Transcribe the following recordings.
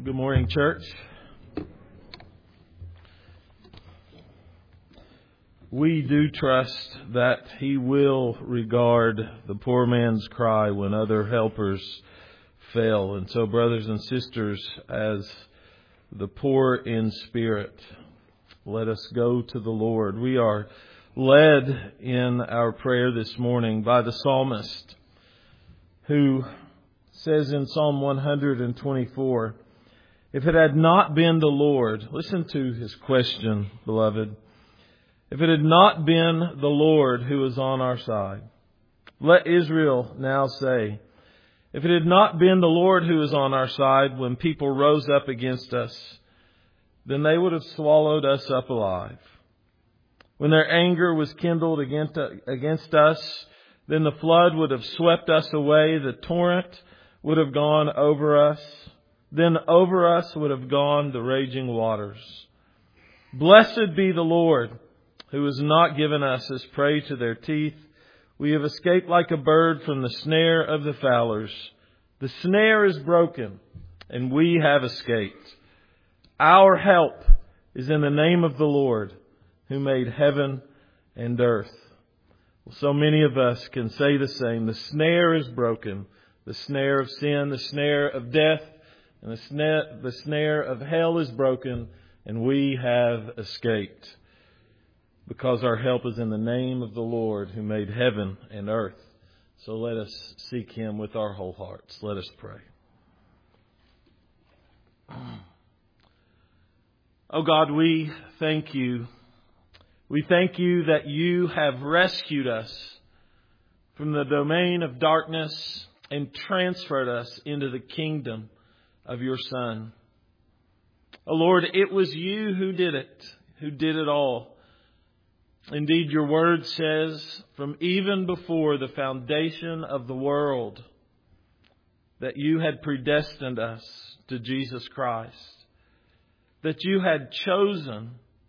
Good morning, church. We do trust that He will regard the poor man's cry when other helpers fail. And so, brothers and sisters, as the poor in spirit, let us go to the Lord. We are led in our prayer this morning by the psalmist, who says in Psalm 124, if it had not been the Lord, listen to his question, beloved. If it had not been the Lord who was on our side, let Israel now say, if it had not been the Lord who was on our side when people rose up against us, then they would have swallowed us up alive. When their anger was kindled against us, then the flood would have swept us away, the torrent would have gone over us. Then over us would have gone the raging waters. Blessed be the Lord, who has not given us as prey to their teeth. We have escaped like a bird from the snare of the fowlers. The snare is broken, and we have escaped. Our help is in the name of the Lord, who made heaven and earth. Well, so many of us can say the same. The snare is broken. The snare of sin, the snare of death, and the snare of hell is broken, and we have escaped. Because our help is in the name of the Lord who made heaven and earth. So let us seek Him with our whole hearts. Let us pray. Oh God, we thank You. We thank You that You have rescued us from the domain of darkness and transferred us into the kingdom of Your Son. Oh Lord, it was You who did it all. Indeed, Your word says, from even before the foundation of the world, that You had predestined us to Jesus Christ. That You had chosen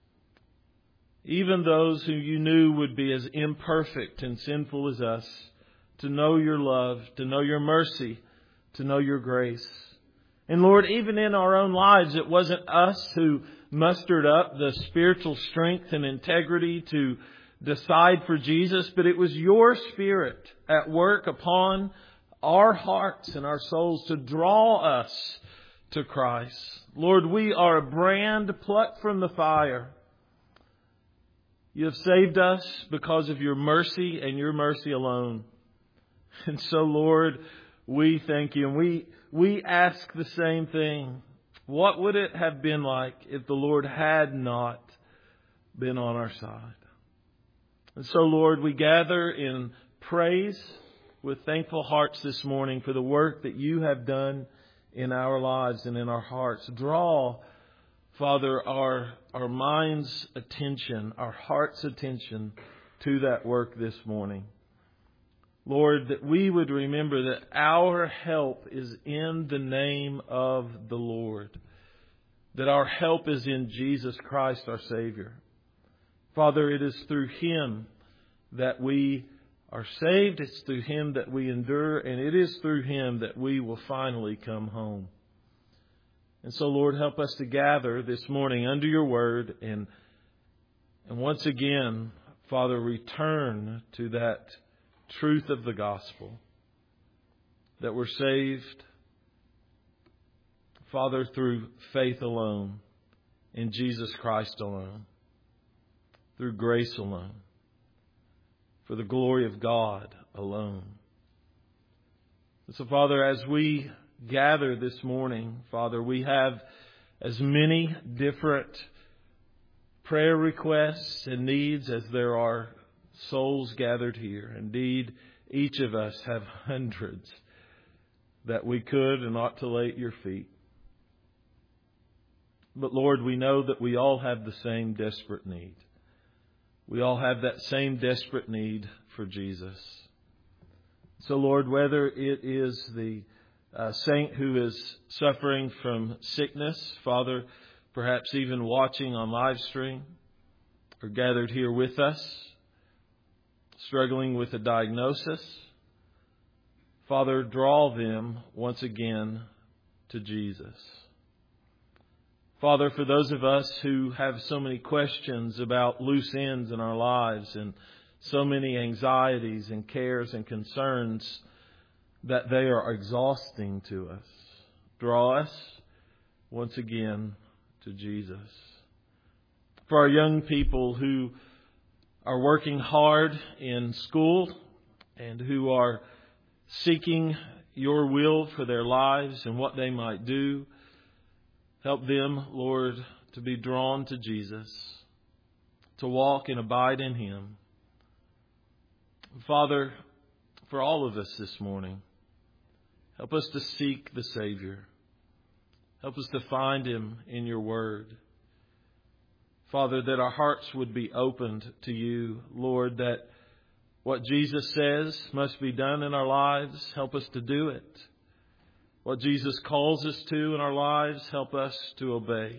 even those who You knew would be as imperfect and sinful as us, to know Your love, to know Your mercy, to know Your grace. And Lord, even in our own lives, it wasn't us who mustered up the spiritual strength and integrity to decide for Jesus, but it was Your Spirit at work upon our hearts and our souls to draw us to Christ. Lord, we are a brand plucked from the fire. You have saved us because of Your mercy and Your mercy alone. And so, Lord, we thank You, and we ask the same thing. What would it have been like if the Lord had not been on our side? And so, Lord, we gather in praise with thankful hearts this morning for the work that You have done in our lives and in our hearts. Draw, Father, our mind's attention, our heart's attention to that work this morning. Lord, that we would remember that our help is in the name of the Lord. That our help is in Jesus Christ, our Savior. Father, it is through Him that we are saved. It's through Him that we endure. And it is through Him that we will finally come home. And so, Lord, help us to gather this morning under Your word. And once again, Father, return to that truth of the gospel, that we're saved, Father, through faith alone, in Jesus Christ alone, through grace alone, for the glory of God alone. And so, Father, as we gather this morning, Father, we have as many different prayer requests and needs as there are souls gathered here. Indeed, each of us have hundreds that we could and ought to lay at Your feet. But Lord, we know that we all have the same desperate need. We all have that same desperate need for Jesus. So Lord, whether it is the saint who is suffering from sickness, Father, perhaps even watching on live stream or gathered here with us, struggling with a diagnosis, Father, draw them once again to Jesus. Father, for those of us who have so many questions about loose ends in our lives and so many anxieties and cares and concerns that they are exhausting to us, draw us once again to Jesus. For our young people who are working hard in school and who are seeking your will for their lives and what they might do, help them, Lord, to be drawn to Jesus, to walk and abide in Him. Father, for all of us this morning, help us to seek the Savior. Help us to find Him in your Word. Father, that our hearts would be opened to you, Lord, that what Jesus says must be done in our lives, help us to do it. What Jesus calls us to in our lives, help us to obey.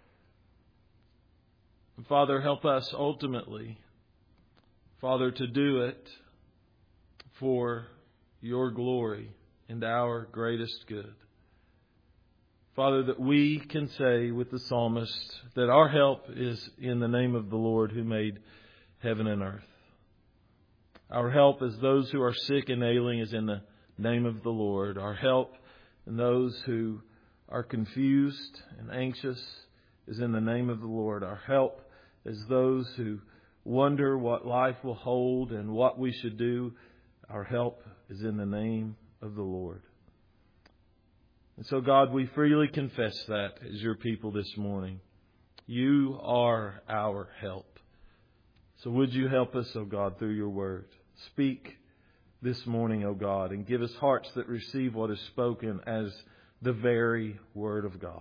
And Father, help us ultimately, Father, to do it for your glory and our greatest good. Father, that we can say with the psalmist that our help is in the name of the Lord who made heaven and earth. Our help as those who are sick and ailing is in the name of the Lord. Our help in those who are confused and anxious is in the name of the Lord. Our help as those who wonder what life will hold and what we should do. Our help is in the name of the Lord. And so, God, we freely confess that as your people this morning. You are our help. So would you help us, O God, through your word. Speak this morning, O God, and give us hearts that receive what is spoken as the very word of God.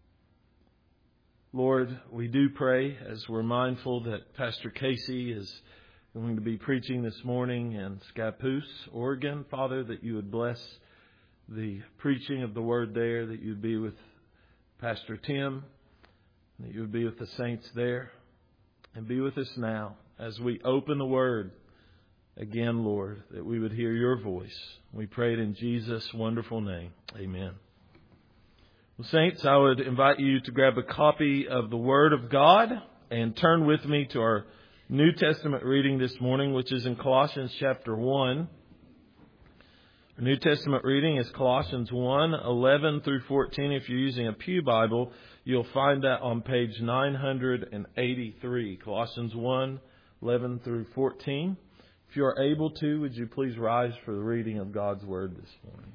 Lord, we do pray as we're mindful that Pastor Casey is going to be preaching this morning in Scappoose, Oregon. Father, that you would bless the preaching of the word there, that you'd be with Pastor Tim, that you would be with the saints there, and be with us now as we open the word again, Lord, that we would hear your voice. We pray it in Jesus' wonderful name. Amen. Well, saints, I would invite you to grab a copy of the Word of God and turn with me to our New Testament reading this morning, which is in Colossians chapter 1. Our New Testament reading is Colossians 1, 11 through 14. If you're using a Pew Bible, you'll find that on page 983. Colossians 1, 11 through 14. If you are able to, would you please rise for the reading of God's Word this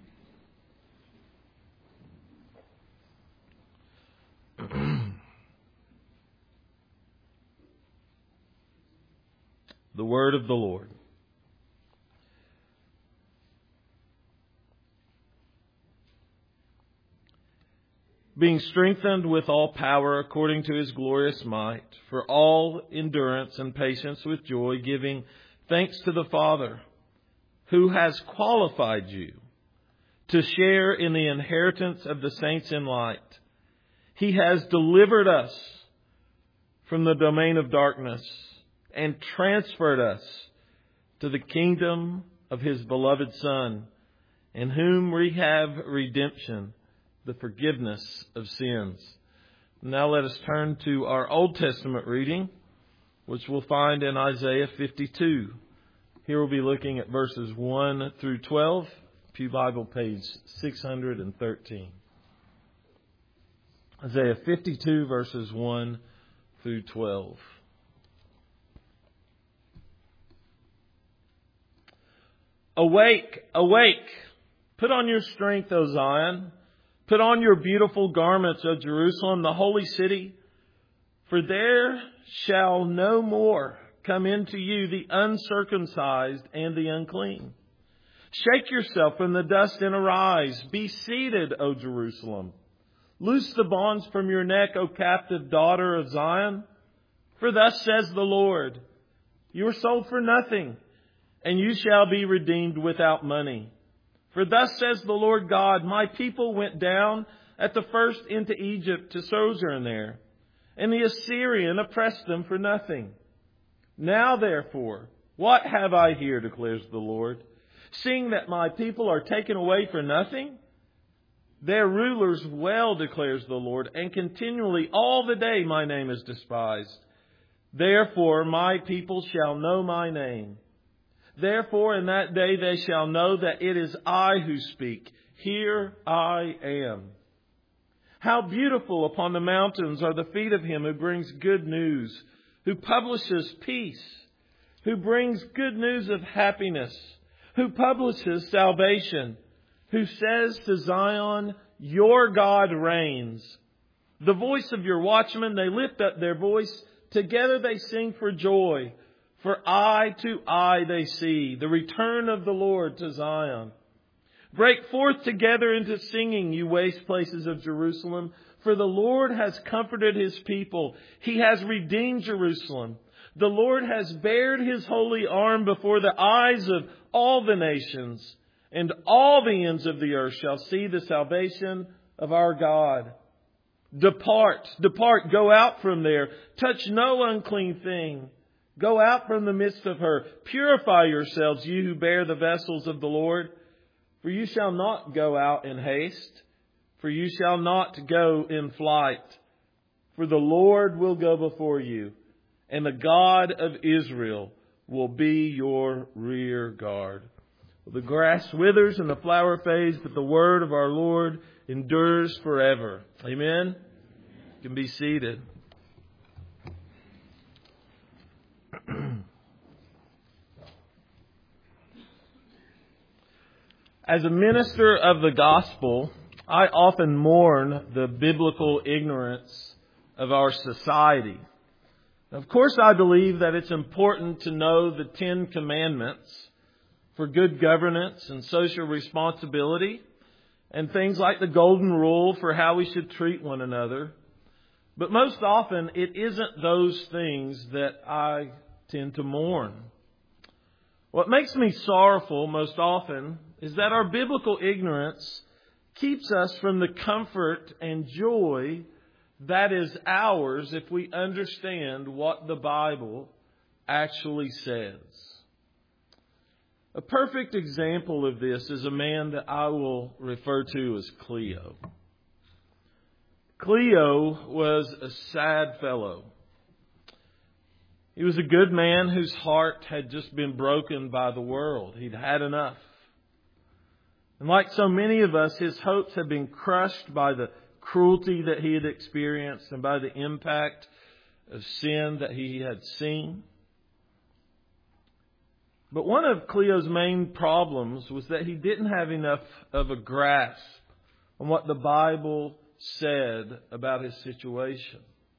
morning. The Word of the Lord. Being strengthened with all power according to His glorious might, for all endurance and patience with joy, giving thanks to the Father, who has qualified you to share in the inheritance of the saints in light. He has delivered us from the domain of darkness and transferred us to the kingdom of His beloved Son, in whom we have redemption, the forgiveness of sins. Now let us turn to our Old Testament reading, which we'll find in Isaiah 52. Here we'll be looking at verses 1 through 12, Pew Bible page 613. Isaiah 52 verses 1 through 12. Awake, awake! Put on your strength, O Zion. Put on your beautiful garments, O Jerusalem, the holy city. For there shall no more come into you the uncircumcised and the unclean. Shake yourself from the dust and arise. Be seated, O Jerusalem. Loose the bonds from your neck, O captive daughter of Zion. For thus says the Lord, you are sold for nothing, and you shall be redeemed without money. For thus says the Lord God, my people went down at the first into Egypt to sojourn there, and the Assyrian oppressed them for nothing. Now therefore, what have I here, declares the Lord, seeing that my people are taken away for nothing? Their rulers well, declares the Lord, and continually all the day my name is despised. Therefore my people shall know my name. Therefore in that day they shall know that it is I who speak. Here I am. How beautiful upon the mountains are the feet of him who brings good news, who publishes peace, who brings good news of happiness, who publishes salvation, who says to Zion, your God reigns. The voice of your watchmen, they lift up their voice. Together they sing for joy. For eye to eye they see the return of the Lord to Zion. Break forth together into singing, you waste places of Jerusalem. For the Lord has comforted his people. He has redeemed Jerusalem. The Lord has bared his holy arm before the eyes of all the nations. And all the ends of the earth shall see the salvation of our God. Depart, depart, go out from there. Touch no unclean thing. Go out from the midst of her. Purify yourselves, you who bear the vessels of the Lord. For you shall not go out in haste. For you shall not go in flight. For the Lord will go before you. And the God of Israel will be your rear guard. The grass withers and the flower fades, but the word of our Lord endures forever. Amen? You can be seated. As a minister of the gospel, I often mourn the biblical ignorance of our society. Of course, I believe that it's important to know the 10 Commandments for good governance and social responsibility, and things like the Golden Rule for how we should treat one another. But most often, it isn't those things that I tend to mourn. What makes me sorrowful most often is that our biblical ignorance keeps us from the comfort and joy that is ours if we understand what the Bible actually says. A perfect example of this is a man that I will refer to as Cleo. Cleo was a sad fellow. He was a good man whose heart had just been broken by the world. He'd had enough. And like so many of us, his hopes had been crushed by the cruelty that he had experienced and by the impact of sin that he had seen. But one of Cleo's main problems was that he didn't have enough of a grasp on what the Bible said about his situation.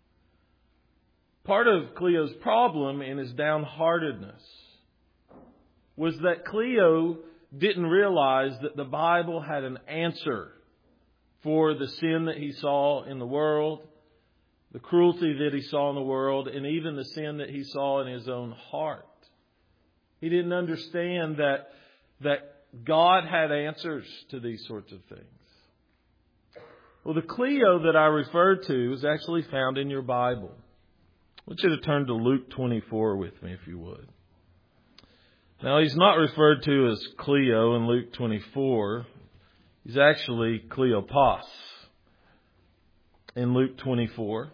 Part of Cleo's problem in his downheartedness was that Cleo didn't realize that the Bible had an answer for the sin that he saw in the world, the cruelty that he saw in the world, and even the sin that he saw in his own heart. He didn't understand that God had answers to these sorts of things. Well, the Cleo that I referred to is actually found in your Bible. I want you to turn to Luke 24 with me, if you would. Now, he's not referred to as Cleo in Luke 24. He's actually Cleopas in Luke 24.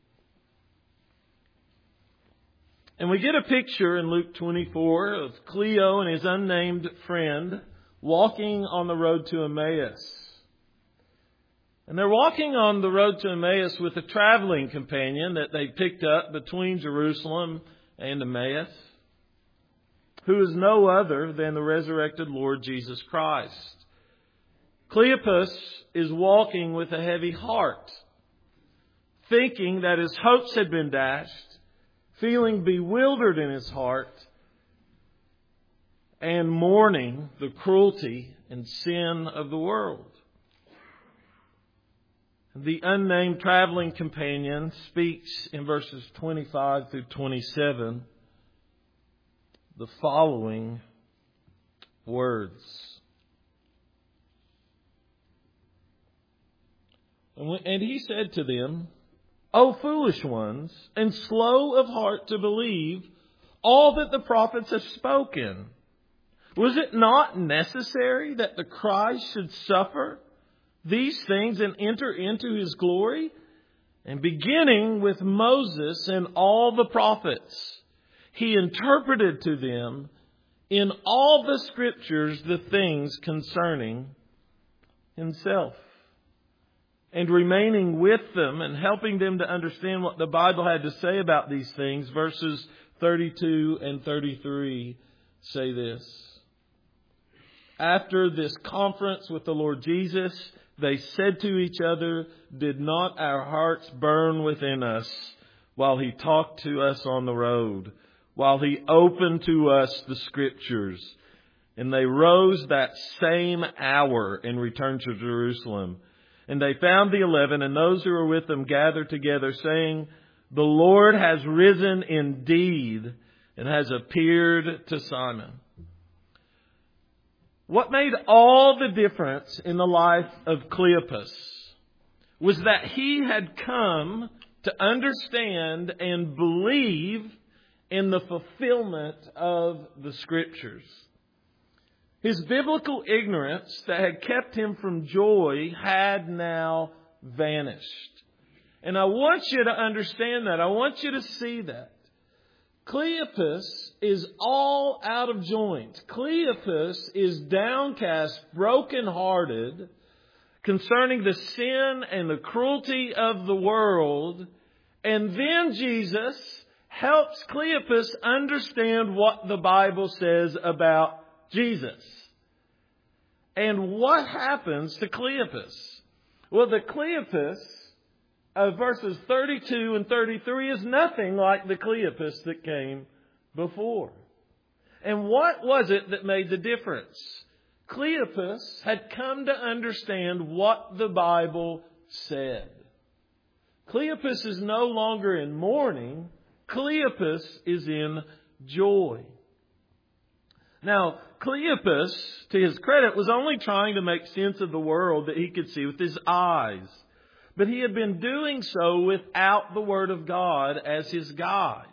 And we get a picture in Luke 24 of Cleo and his unnamed friend walking on the road to Emmaus. And they're walking on the road to Emmaus with a traveling companion that they picked up between Jerusalem and Emmaus, who is no other than the resurrected Lord Jesus Christ. Cleopas is walking with a heavy heart, thinking that his hopes had been dashed, feeling bewildered in his heart, and mourning the cruelty and sin of the world. The unnamed traveling companion speaks in verses 25 through 27 the following words. And he said to them, O foolish ones, and slow of heart to believe all that the prophets have spoken. Was it not necessary that the Christ should suffer these things and enter into His glory? And beginning with Moses and all the prophets, He interpreted to them in all the Scriptures the things concerning Himself. And remaining with them and helping them to understand what the Bible had to say about these things, verses 32 and 33 say this. After this conference with the Lord Jesus, they said to each other, "Did not our hearts burn within us while He talked to us on the road, while He opened to us the Scriptures?" And they rose that same hour and returned to Jerusalem. And they found the 11 and those who were with them gathered together, saying, "The Lord has risen indeed and has appeared to Simon." What made all the difference in the life of Cleopas was that he had come to understand and believe in the fulfillment of the Scriptures. His biblical ignorance that had kept him from joy had now vanished. And I want you to understand that. I want you to see that. Cleopas is all out of joint. Cleopas is downcast, brokenhearted concerning the sin and the cruelty of the world. And then Jesus helps Cleopas understand what the Bible says about Jesus. And what happens to Cleopas? Well, the Cleopas of verses 32 and 33 is nothing like the Cleopas that came before. And what was it that made the difference? Cleopas had come to understand what the Bible said. Cleopas is no longer in mourning. Cleopas is in joy. Now, Cleopas, to his credit, was only trying to make sense of the world that he could see with his eyes. But he had been doing so without the Word of God as his guide.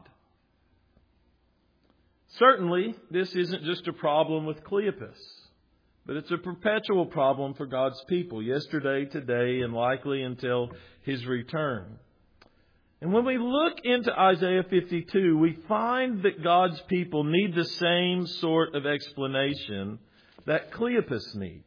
Certainly, this isn't just a problem with Cleopas, but it's a perpetual problem for God's people, yesterday, today, and likely until His return. And when we look into Isaiah 52, we find that God's people need the same sort of explanation that Cleopas needs.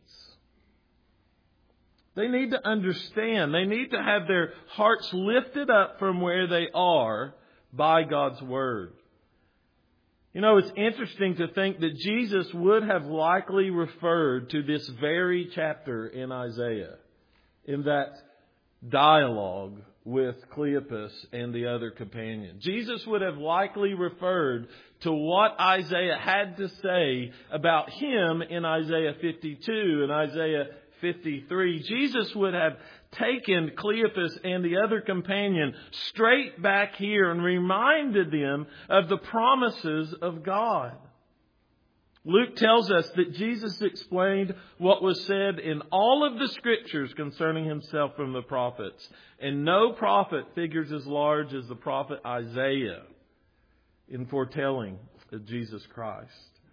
They need to understand. They need to have their hearts lifted up from where they are by God's Word. You know, it's interesting to think that Jesus would have likely referred to this very chapter in Isaiah, in that dialogue with Cleopas and the other companion. Jesus would have likely referred to what Isaiah had to say about him in Isaiah 52 and Isaiah 53. Jesus would have taken Cleopas and the other companion straight back here and reminded them of the promises of God. Luke tells us that Jesus explained what was said in all of the Scriptures concerning Himself from the prophets. And no prophet figures as large as the prophet Isaiah in foretelling of Jesus Christ.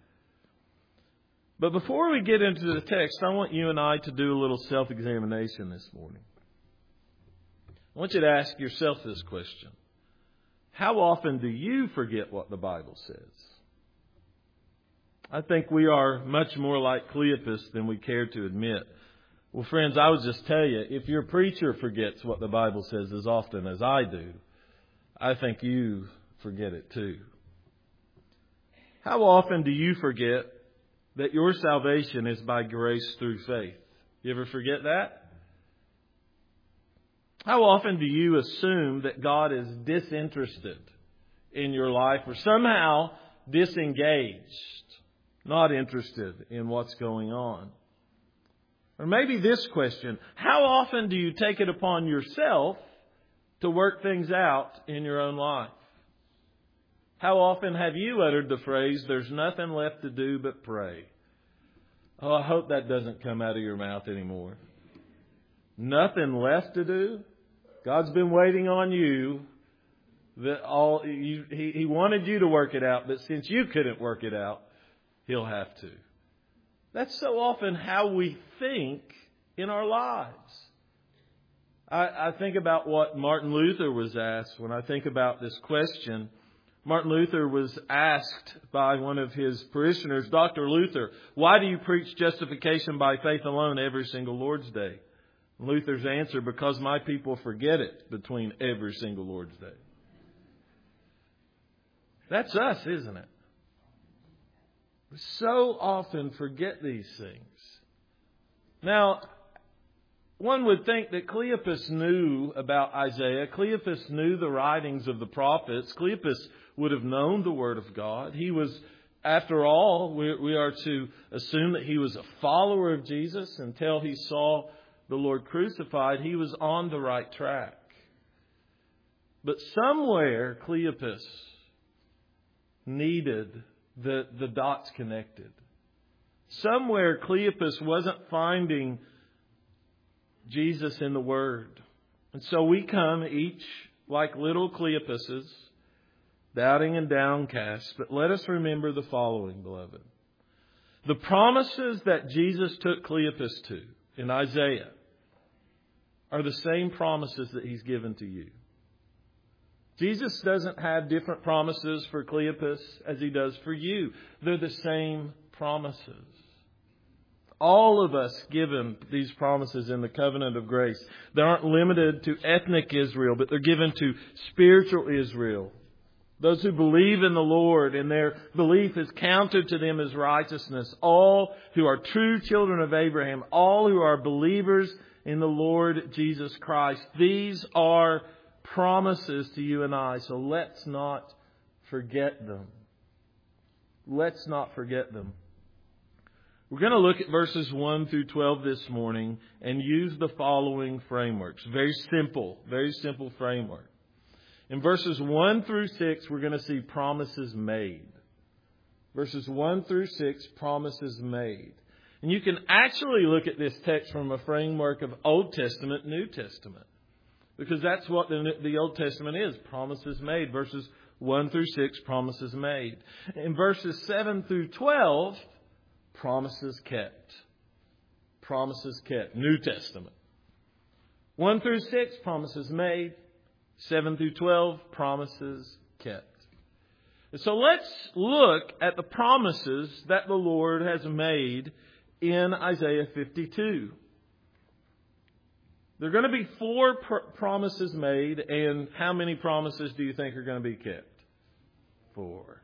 But before we get into the text, I want you and I to do a little self-examination this morning. I want you to ask yourself this question. How often do you forget what the Bible says? I think we are much more like Cleopas than we care to admit. Well, friends, I would just tell you, if your preacher forgets what the Bible says as often as I do, I think you forget it too. How often do you forget that your salvation is by grace through faith? You ever forget that? How often do you assume that God is disinterested in your life or somehow disengaged, not interested in what's going on? Or maybe this question, how often do you take it upon yourself to work things out in your own life? How often have you uttered the phrase, "There's nothing left to do but pray"? Oh, I hope that doesn't come out of your mouth anymore. Nothing left to do? God's been waiting on you. He wanted you to work it out, but since you couldn't work it out, He'll have to. That's so often how we think in our lives. I think about what Martin Luther was asked when I think about this question. Martin Luther was asked by one of his parishioners, Dr. Luther, why do you preach justification by faith alone every single Lord's Day? Luther's answer, because my people forget it between every single Lord's Day. That's us, isn't it? We so often forget these things. Now, one would think that Cleopas knew about Isaiah. Cleopas knew the writings of the prophets. Cleopas would have known the Word of God. He was, after all, we are to assume that he was a follower of Jesus until he saw the Lord crucified. He was on the right track. But somewhere Cleopas needed the dots connected. Somewhere Cleopas wasn't finding Jesus in the Word. And so we come each like little Cleopases, doubting and downcast. But let us remember the following, beloved. The promises that Jesus took Cleopas to in Isaiah are the same promises that He's given to you. Jesus doesn't have different promises for Cleopas as He does for you. They're the same promises. All of us given these promises in the covenant of grace. They aren't limited to ethnic Israel, but they're given to spiritual Israel. Those who believe in the Lord and their belief is counted to them as righteousness. All who are true children of Abraham. All who are believers in the Lord Jesus Christ. These are promises to you and I. So let's not forget them. Let's not forget them. We're going to look at verses 1 through 12 this morning and use the following frameworks. Very simple framework. In verses 1 through 6, we're going to see promises made. Verses 1 through 6, promises made. And you can actually look at this text from a framework of Old Testament, New Testament. Because that's what the Old Testament is. Promises made. Verses 1 through 6, promises made. In verses 7 through 12, promises kept. Promises kept. New Testament. 1 through 6, promises made. 7 through 12, promises kept. And so let's look at the promises that the Lord has made in Isaiah 52. There are going to be 4 promises made, and how many promises do you think are going to be kept? 4.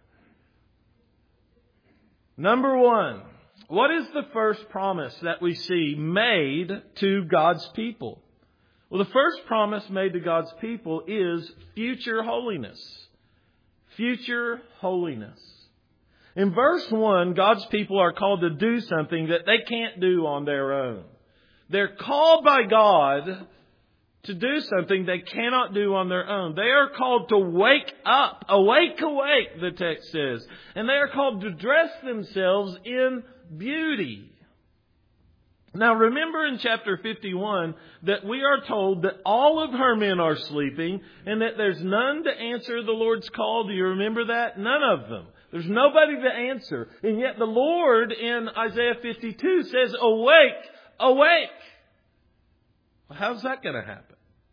Number 1, what is the first promise that we see made to God's people? Well, the first promise made to God's people is future holiness. Future holiness. In verse 1, God's people are called to do something that they can't do on their own. They're called by God to do something they cannot do on their own. They are called to wake up. Awake, awake, the text says. And they are called to dress themselves in beauty. Now remember in chapter 51 that we are told that all of her men are sleeping and that there's none to answer the Lord's call. Do you remember that? None of them. There's nobody to answer. And yet the Lord in Isaiah 52 says, awake, awake. Well, how's that going to happen?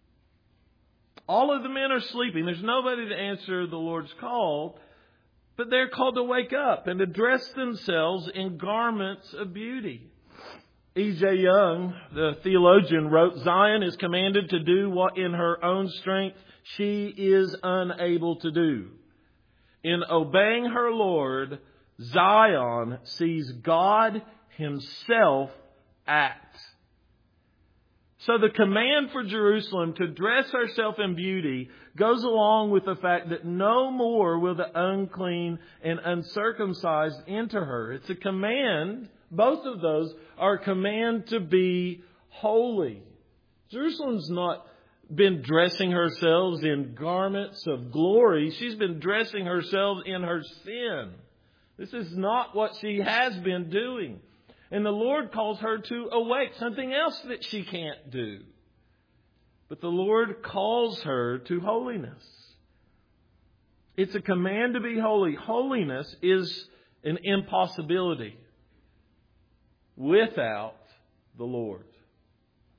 All of the men are sleeping. There's nobody to answer the Lord's call. But they're called to wake up and to dress themselves in garments of beauty. E.J. Young, the theologian, wrote, Zion is commanded to do what in her own strength she is unable to do. In obeying her Lord, Zion sees God Himself act. So the command for Jerusalem to dress herself in beauty goes along with the fact that no more will the unclean and uncircumcised enter her. It's a command. Both of those are a command to be holy. Jerusalem's not been dressing herself in garments of glory. She's been dressing herself in her sin. This is not what she has been doing. And the Lord calls her to awake, something else that she can't do. But the Lord calls her to holiness. It's a command to be holy. Holiness is an impossibility without the Lord.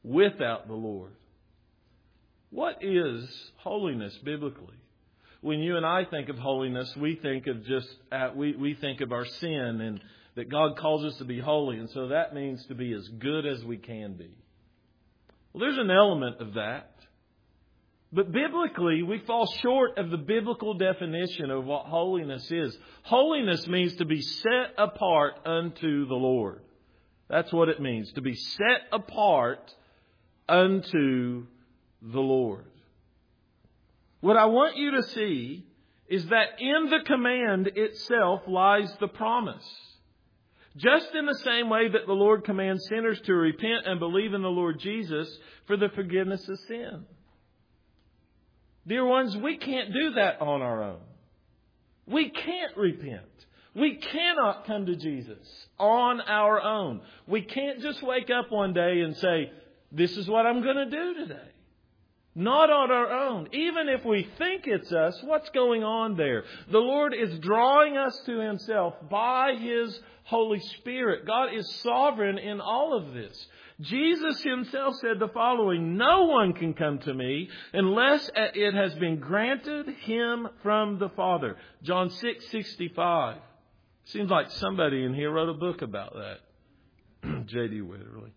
without the Lord. What is holiness biblically? When you and I think of holiness, we think of we think of our sin and that God calls us to be holy. And so that means to be as good as we can be. Well, there's an element of that. But biblically, we fall short of the biblical definition of what holiness is. Holiness means to be set apart unto the Lord. That's what it means, to be set apart unto the Lord. What I want you to see is that in the command itself lies the promise. Just in the same way that the Lord commands sinners to repent and believe in the Lord Jesus for the forgiveness of sin. Dear ones, we can't do that on our own. We can't repent. We cannot come to Jesus on our own. We can't just wake up one day and say, this is what I'm going to do today. Not on our own. Even if we think it's us, what's going on there? The Lord is drawing us to Himself by His Holy Spirit. God is sovereign in all of this. Jesus Himself said the following, no one can come to me unless it has been granted him from the Father. John 6:65. Seems like somebody in here wrote a book about that. J.D. Witterly.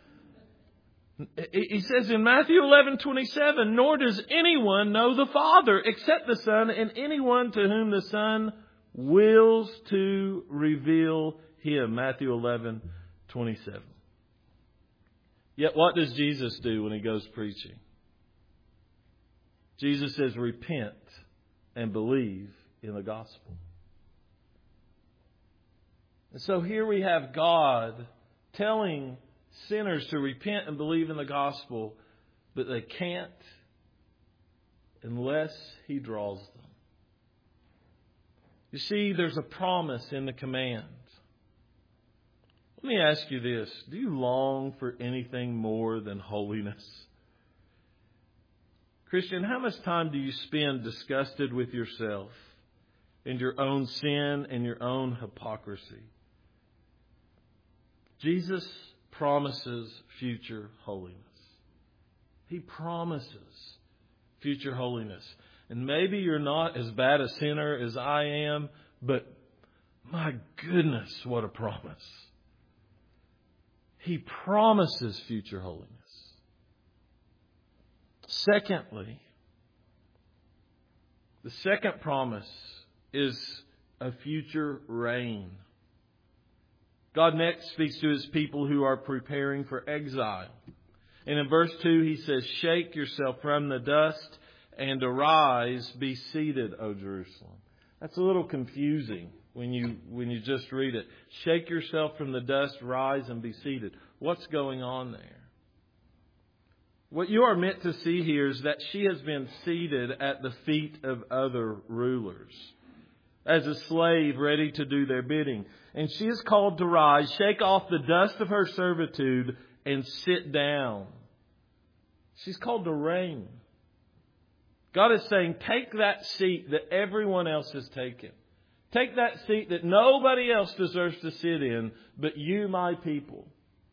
He says in Matthew 11:27, nor does anyone know the Father except the Son, and anyone to whom the Son wills to reveal Him. Matthew 11:27. Yet what does Jesus do when He goes preaching? Jesus says, repent and believe in the gospel. And so here we have God telling sinners to repent and believe in the gospel, but they can't unless He draws them. You see, there's a promise in the command. Let me ask you this. Do you long for anything more than holiness? Christian, how much time do you spend disgusted with yourself and your own sin and your own hypocrisy? Jesus promises future holiness. He promises future holiness. And maybe you're not as bad a sinner as I am, but my goodness, what a promise. He promises future holiness. Secondly, the second promise is a future reign. God next speaks to His people who are preparing for exile. And in verse 2 He says, shake yourself from the dust and arise, be seated, O Jerusalem. That's a little confusing when you just read it. Shake yourself from the dust, rise and be seated. What's going on there? What you are meant to see here is that she has been seated at the feet of other rulers as a slave ready to do their bidding. And she is called to rise, shake off the dust of her servitude, and sit down. She's called to reign. God is saying, take that seat that everyone else has taken. Take that seat that nobody else deserves to sit in, but you, my people.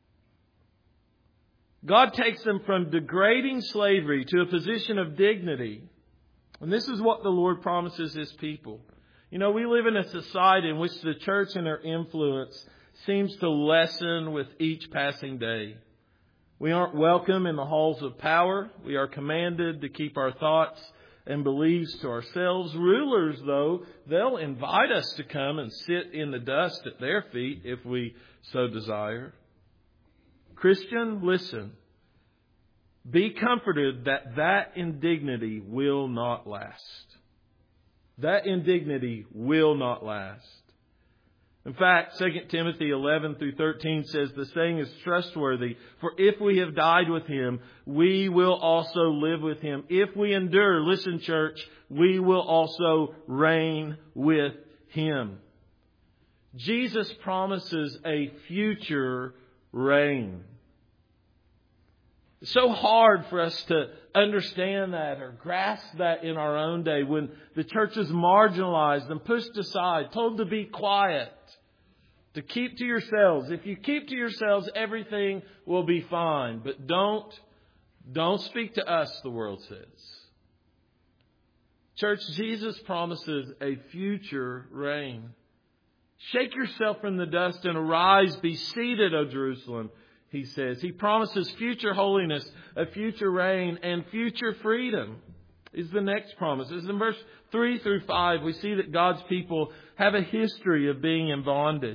God takes them from degrading slavery to a position of dignity. And this is what the Lord promises His people. You know, we live in a society in which the church and her influence seems to lessen with each passing day. We aren't welcome in the halls of power. We are commanded to keep our thoughts and beliefs to ourselves. Rulers, though, they'll invite us to come and sit in the dust at their feet if we so desire. Christian, listen. Be comforted that indignity will not last. That indignity will not last. In fact, 2 Timothy 11-13 says the saying is trustworthy. For if we have died with Him, we will also live with Him. If we endure, listen church, we will also reign with Him. Jesus promises a future reign. It's so hard for us to understand that or grasp that in our own day when the church is marginalized and pushed aside, told to be quiet. To keep to yourselves. If you keep to yourselves, everything will be fine. But don't speak to us, the world says. Church, Jesus promises a future reign. Shake yourself from the dust and arise, be seated, O Jerusalem, he says. He promises future holiness, a future reign, and future freedom is the next promise. As in verse 3 through 5, we see that God's people have a history of being in bondage.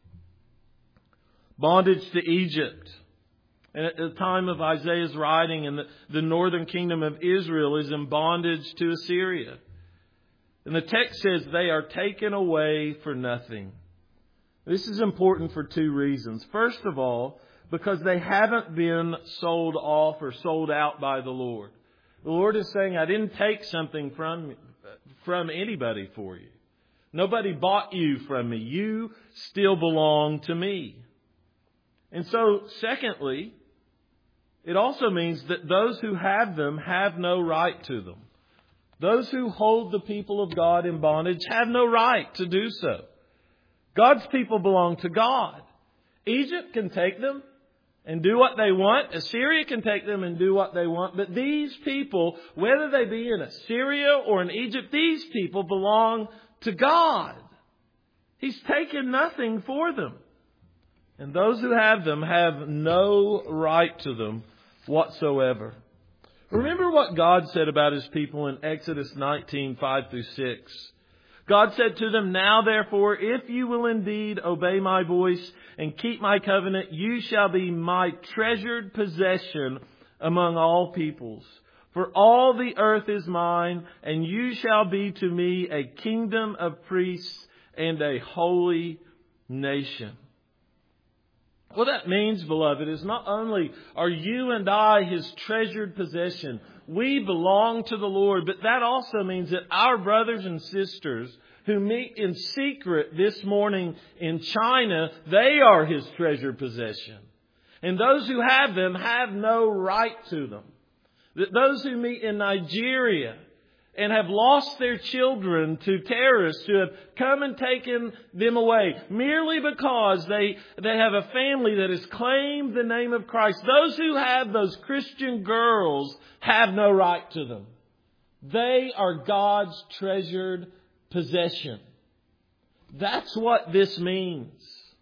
Bondage to Egypt. And at the time of Isaiah's writing, and the northern kingdom of Israel is in bondage to Assyria. And the text says they are taken away for nothing. This is important for two reasons. First of all, because they haven't been sold off or sold out by the Lord. The Lord is saying, I didn't take something from anybody for you. Nobody bought you from me. You still belong to me. And so, secondly, it also means that those who have them have no right to them. Those who hold the people of God in bondage have no right to do so. God's people belong to God. Egypt can take them and do what they want. Assyria can take them and do what they want. But these people, whether they be in Assyria or in Egypt, these people belong to God. He's taken nothing for them. And those who have them have no right to them whatsoever. Remember what God said about His people in Exodus 19, 5 through 6. God said to them, Now therefore, if you will indeed obey my voice and keep my covenant, you shall be my treasured possession among all peoples. For all the earth is mine, and you shall be to me a kingdom of priests and a holy nation. What that means, beloved, is not only are you and I His treasured possession, we belong to the Lord, but that also means that our brothers and sisters who meet in secret this morning in China, they are His treasured possession. And those who have them have no right to them. That those who meet in Nigeria and have lost their children to terrorists who have come and taken them away merely because they have a family that has claimed the name of Christ. Those who have those Christian girls have no right to them. They are God's treasured possession. That's what this means.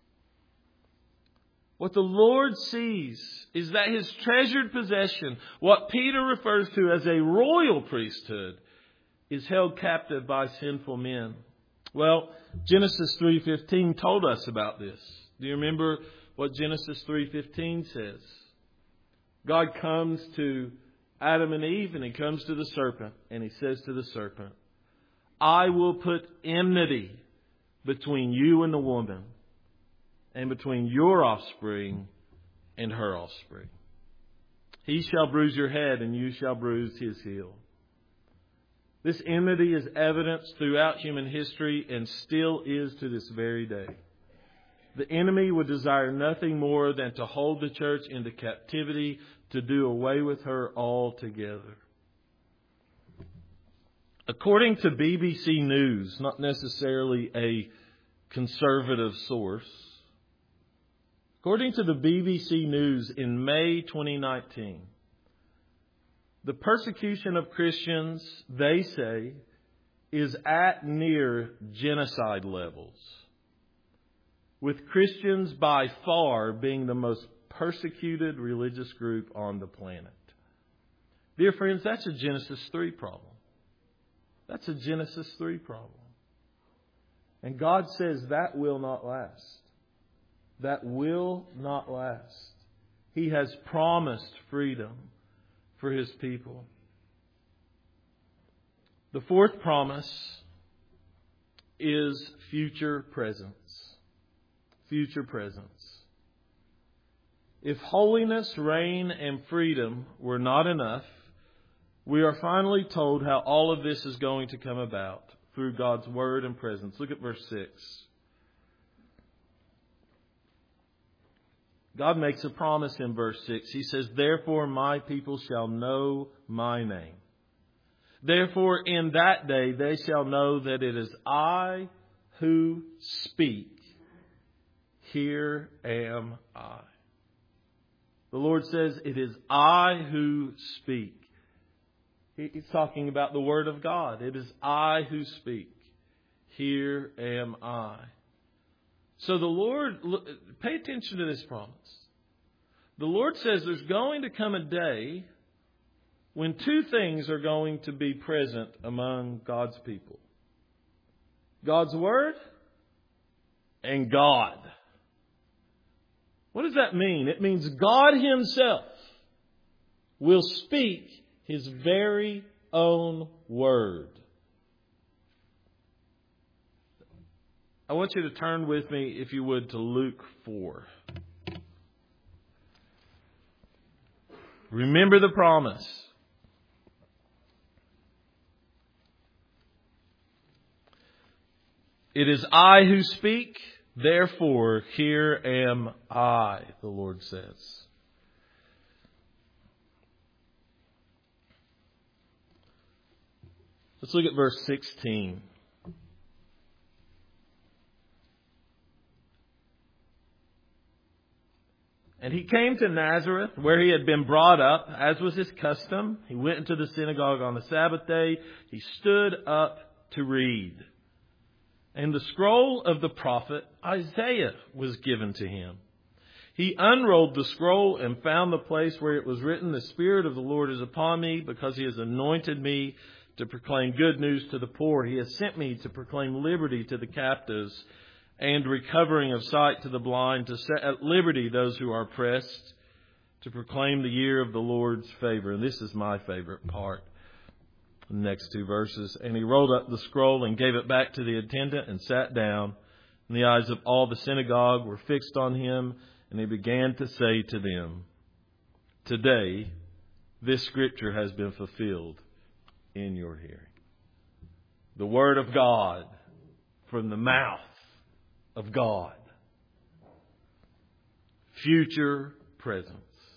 What the Lord sees is that His treasured possession, what Peter refers to as a royal priesthood, is held captive by sinful men. Well, Genesis 3:15 told us about this. Do you remember what Genesis 3:15 says? God comes to Adam and Eve and He comes to the serpent and He says to the serpent, I will put enmity between you and the woman and between your offspring and her offspring. He shall bruise your head and you shall bruise his heel. This enmity is evidenced throughout human history and still is to this very day. The enemy would desire nothing more than to hold the church into captivity, to do away with her altogether. According to BBC News, not necessarily a conservative source, according to the BBC News in May 2019, the persecution of Christians, they say, is at near genocide levels, with Christians by far being the most persecuted religious group on the planet. Dear friends, that's a Genesis 3 problem. That's a Genesis 3 problem. And God says that will not last. That will not last. He has promised freedom for His people. The fourth promise is future presence. Future presence. If holiness, reign, and freedom were not enough, we are finally told how all of this is going to come about through God's Word and presence. Look at verse 6. God makes a promise in verse 6. He says, Therefore my people shall know my name. Therefore in that day they shall know that it is I who speak here am I. The Lord says, it is I who speak. He's talking about the Word of God. It is I who speak. Here am I. So the Lord, pay attention to this promise. The Lord says there's going to come a day when two things are going to be present among God's people. God's Word and God. What does that mean? It means God Himself will speak His very own Word. I want you to turn with me, if you would, to Luke 4. Remember the promise. It is I who speak, therefore here am I, the Lord says. Let's look at verse 16. And he came to Nazareth, where he had been brought up, as was his custom. He went into the synagogue on the Sabbath day. He stood up to read. And the scroll of the prophet Isaiah was given to him. He unrolled the scroll and found the place where it was written, "The Spirit of the Lord is upon me, because He has anointed me to proclaim good news to the poor. He has sent me to proclaim liberty to the captives and recovering of sight to the blind, to set at liberty those who are oppressed, to proclaim the year of the Lord's favor." And this is my favorite part. The next two verses. And he rolled up the scroll and gave it back to the attendant and sat down. And the eyes of all the synagogue were fixed on him. And he began to say to them, "Today, this scripture has been fulfilled in your hearing." The Word of God from the mouth of God. Future presence.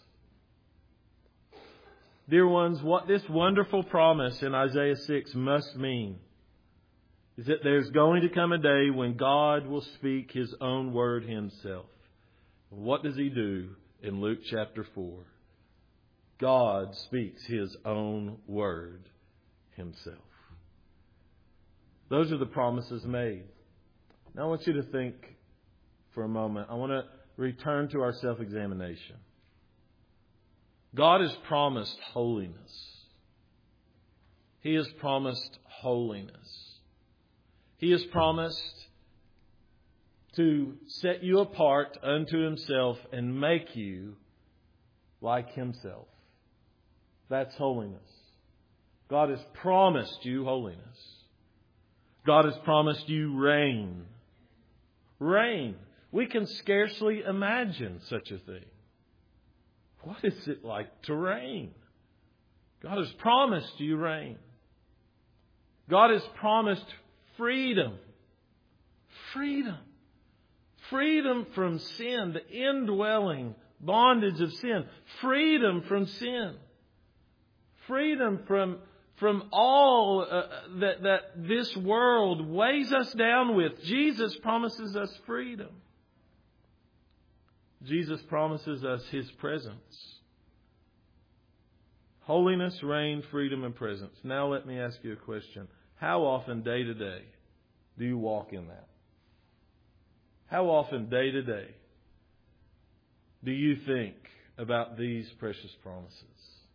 Dear ones, what this wonderful promise in Isaiah 6 must mean is that there's going to come a day when God will speak His own word Himself. What does He do in Luke chapter 4? God speaks His own word Himself. Those are the promises made. Now I want you to think for a moment. I want to return to our self-examination. God has promised holiness. He has promised holiness. He has promised to set you apart unto Himself and make you like Himself. That's holiness. God has promised you holiness. God has promised you reign. Reign. We can scarcely imagine such a thing. What is it like to reign? God has promised you reign. God has promised freedom. Freedom. Freedom from sin, the indwelling bondage of sin. Freedom from sin. Freedom from all that this world weighs us down with. Jesus promises us freedom. Jesus promises us His presence. Holiness, reign, freedom, and presence. Now let me ask you a question. How often, day to day, do you walk in that? How often, day to day, do you think about these precious promises?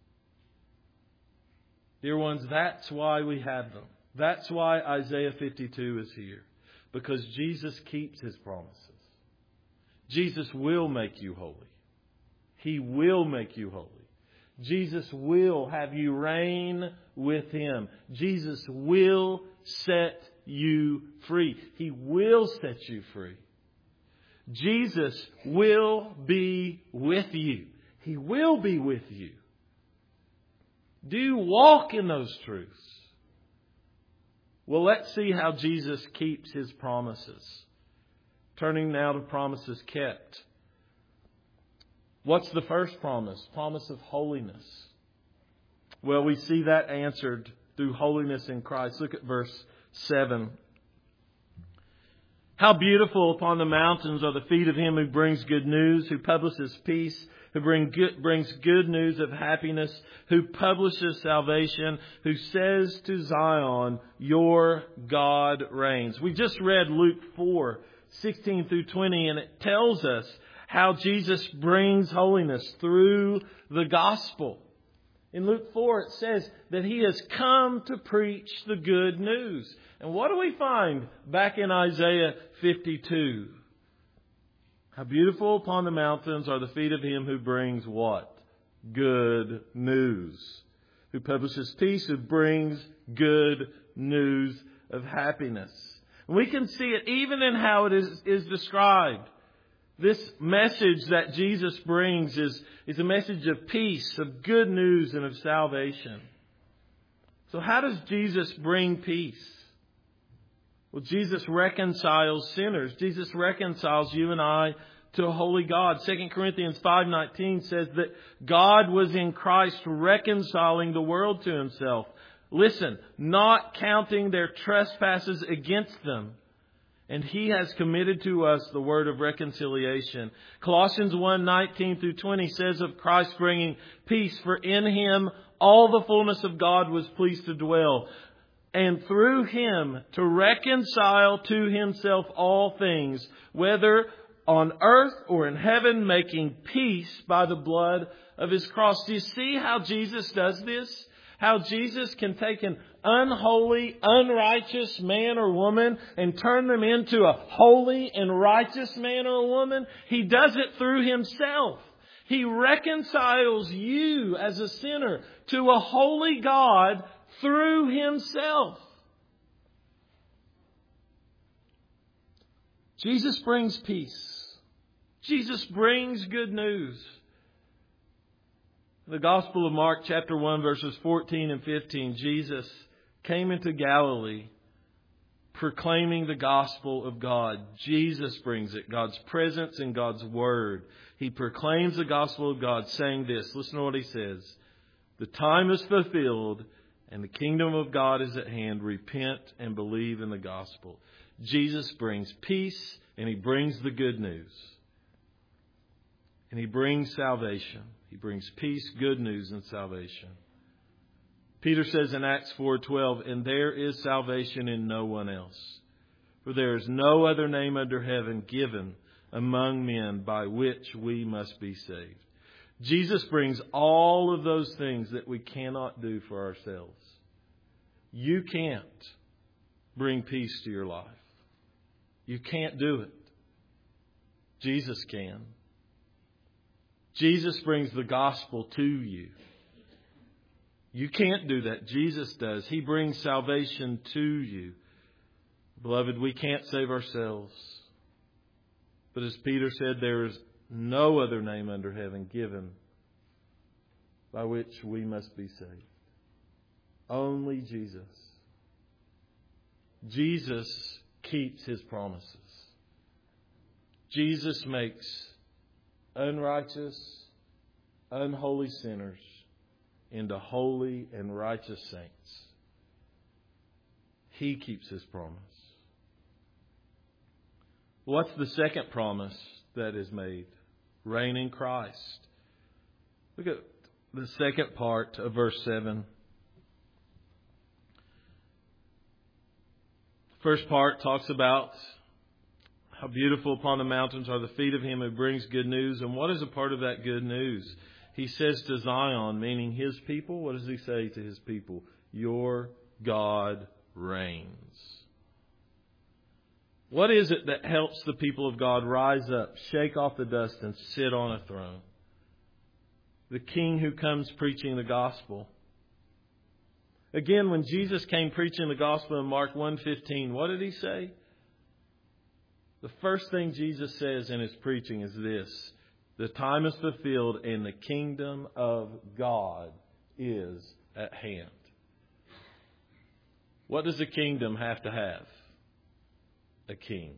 Dear ones, that's why we have them. That's why Isaiah 52 is here. Because Jesus keeps His promises. Jesus will make you holy. He will make you holy. Jesus will have you reign with Him. Jesus will set you free. He will set you free. Jesus will be with you. He will be with you. Do you walk in those truths? Well, let's see how Jesus keeps His promises. Turning now to promises kept. What's the first promise? Promise of holiness. Well, we see that answered through holiness in Christ. Look at verse 7. How beautiful upon the mountains are the feet of him who brings good news, who publishes peace, who brings good news of happiness, who publishes salvation, who says to Zion, your God reigns. We just read Luke 4:16 through 20, and it tells us how Jesus brings holiness through the gospel. In Luke 4, it says that he has come to preach the good news. And what do we find back in Isaiah 52? How beautiful upon the mountains are the feet of him who brings what? Good news. Who publishes peace, who brings good news of happiness. And we can see it even in how it is described. This message that Jesus brings is a message of peace, of good news, and of salvation. So how does Jesus bring peace? Well, Jesus reconciles sinners. Jesus reconciles you and I to a holy God. 2 Corinthians 5:19 says that God was in Christ reconciling the world to himself. Listen, not counting their trespasses against them. And he has committed to us the word of reconciliation. Colossians 1:19 through 20 says of Christ bringing peace, for in him all the fullness of God was pleased to dwell. And through him to reconcile to himself all things, whether on earth or in heaven, making peace by the blood of his cross. Do you see how Jesus does this? How Jesus can take an unholy, unrighteous man or woman and turn them into a holy and righteous man or woman? He does it through himself. He reconciles you as a sinner to a holy God through himself. Jesus brings peace. Jesus brings good news. The Gospel of Mark chapter 1 verses 14 and 15, Jesus came into Galilee proclaiming the gospel of God. Jesus brings it, God's presence and God's word. He proclaims the gospel of God saying this. Listen to what he says. The time is fulfilled and the kingdom of God is at hand. Repent and believe in the gospel. Jesus brings peace and he brings the good news. And he brings salvation. He brings peace, good news, and salvation. Peter says in Acts 4:12, and there is salvation in no one else. For there is no other name under heaven given among men by which we must be saved. Jesus brings all of those things that we cannot do for ourselves. You can't bring peace to your life. You can't do it. Jesus can. Jesus brings the gospel to you. You can't do that. Jesus does. He brings salvation to you. Beloved, we can't save ourselves. But as Peter said, there is no other name under heaven given by which we must be saved. Only Jesus. Jesus keeps his promises. Jesus makes unrighteous, unholy sinners into holy and righteous saints. He keeps his promise. What's the second promise that is made? Reign in Christ. Look at the second part of verse 7. First part talks about how beautiful upon the mountains are the feet of him who brings good news. And what is a part of that good news? He says to Zion, meaning his people. What does he say to his people? Your God reigns. What is it that helps the people of God rise up, shake off the dust, and sit on a throne? The King who comes preaching the gospel. Again, when Jesus came preaching the gospel in Mark 1:15, what did he say? The first thing Jesus says in his preaching is this: the time is fulfilled and the kingdom of God is at hand. What does a kingdom have to have? A king.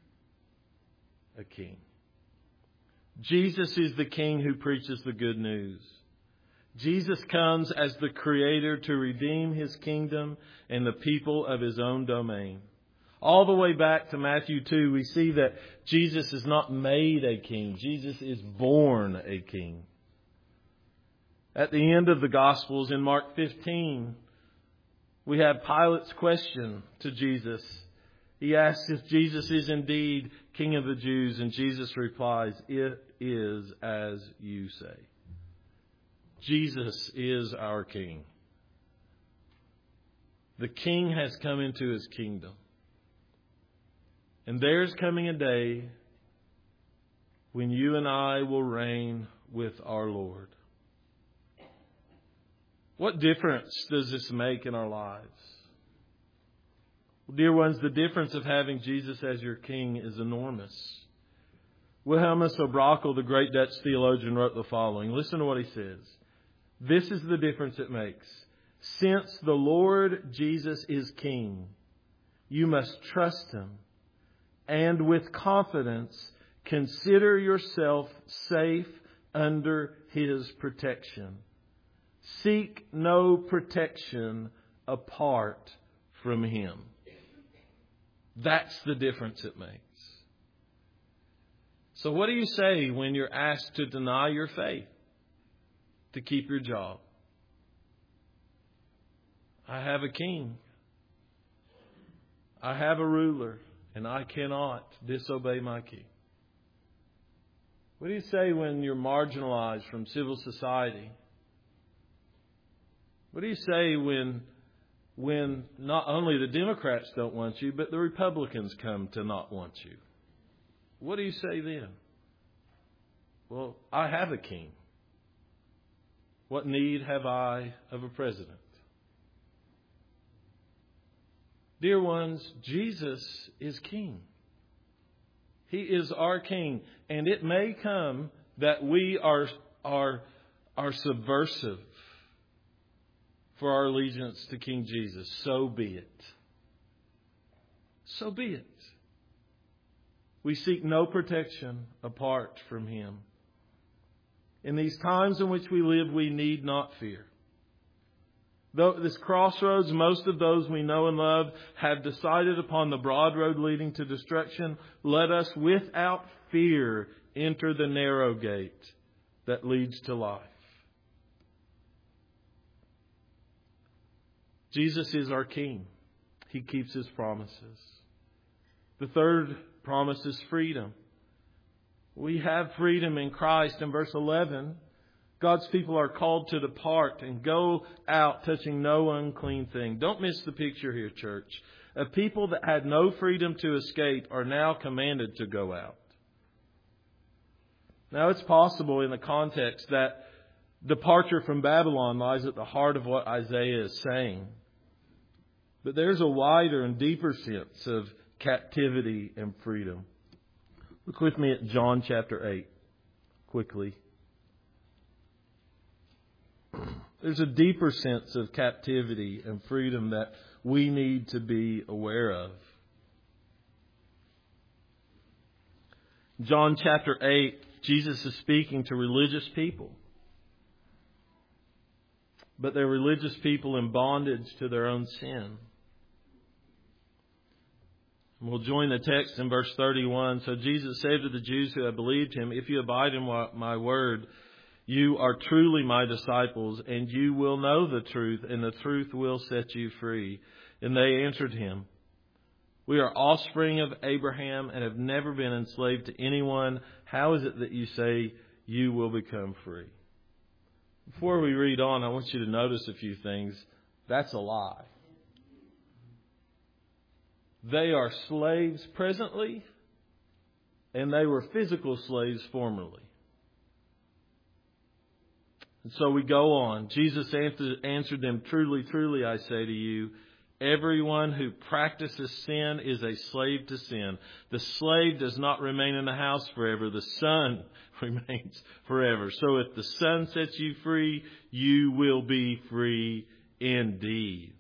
A king. Jesus is the King who preaches the good news. Jesus comes as the Creator to redeem his kingdom and the people of his own domain. All the way back to Matthew 2, we see that Jesus is not made a king. Jesus is born a king. At the end of the Gospels, in Mark 15, we have Pilate's question to Jesus. He asks if Jesus is indeed King of the Jews, and Jesus replies, "It is as you say." Jesus is our King. The King has come into His kingdom. And there's coming a day when you and I will reign with our Lord. What difference does this make in our lives? Well, dear ones, the difference of having Jesus as your King is enormous. Wilhelmus of Brakel, the great Dutch theologian, wrote the following. Listen to what he says. This is the difference it makes. Since the Lord Jesus is King, you must trust Him and with confidence consider yourself safe under His protection. Seek no protection apart from Him. That's the difference it makes. So what do you say when you're asked to deny your faith to keep your job? I have a king. I have a ruler, and I cannot disobey my king. What do you say when you're marginalized from civil society? What do you say when not only the Democrats don't want you, but the Republicans come to not want you? What do you say then? Well, I have a king. What need have I of a president? Dear ones, Jesus is King. He is our King. And it may come that we are subversive for our allegiance to King Jesus. So be it. So be it. We seek no protection apart from Him. In these times in which we live, we need not fear. Though at this crossroads, most of those we know and love have decided upon the broad road leading to destruction. Let us without fear enter the narrow gate that leads to life. Jesus is our King. He keeps His promises. The third promise is freedom. We have freedom in Christ. In verse 11, God's people are called to depart and go out touching no unclean thing. Don't miss the picture here, church. A people that had no freedom to escape are now commanded to go out. Now it's possible in the context that departure from Babylon lies at the heart of what Isaiah is saying. But there's a wider and deeper sense of captivity and freedom. Look with me at John chapter 8, quickly. There's a deeper sense of captivity and freedom that we need to be aware of. John chapter 8, Jesus is speaking to religious people. But they're religious people in bondage to their own sin. And we'll join the text in verse 31. So Jesus said to the Jews who had believed Him, "If you abide in my word, you are truly my disciples, and you will know the truth, and the truth will set you free." And they answered Him, "We are offspring of Abraham and have never been enslaved to anyone. How is it that you say you will become free?" Before we read on, I want you to notice a few things. That's a lie. They are slaves presently, and they were physical slaves formerly. And so we go on. Jesus answered them, "Truly, truly, I say to you, everyone who practices sin is a slave to sin. The slave does not remain in the house forever. The Son remains forever. So if the Son sets you free, you will be free indeed."